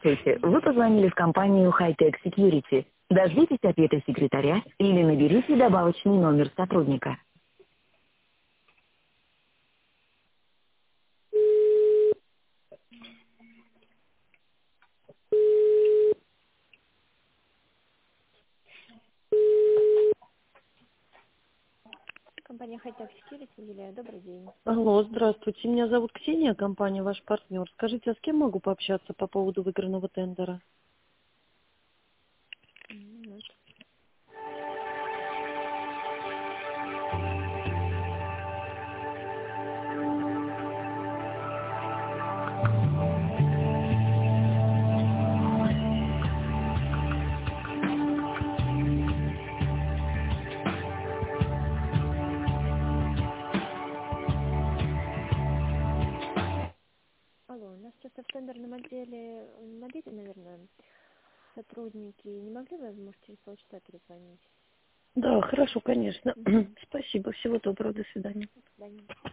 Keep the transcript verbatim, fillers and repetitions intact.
Здравствуйте, вы позвонили в компанию High-Tech Security. Дождитесь ответа секретаря или наберите добавочный номер сотрудника. Компания High-Tech Security, Юлия, добрый день. Алло, здравствуйте. Меня зовут Ксения, компания ваш партнер. Скажите, а с кем могу пообщаться по поводу выигранного тендера? Минуту. Алло, у нас просто в тендерном отделе набиты, наверное, сотрудники. Не могли бы, может, через полчаса перезвонить? Да, хорошо, конечно. Мгм. Спасибо, всего доброго, до свидания. До свидания.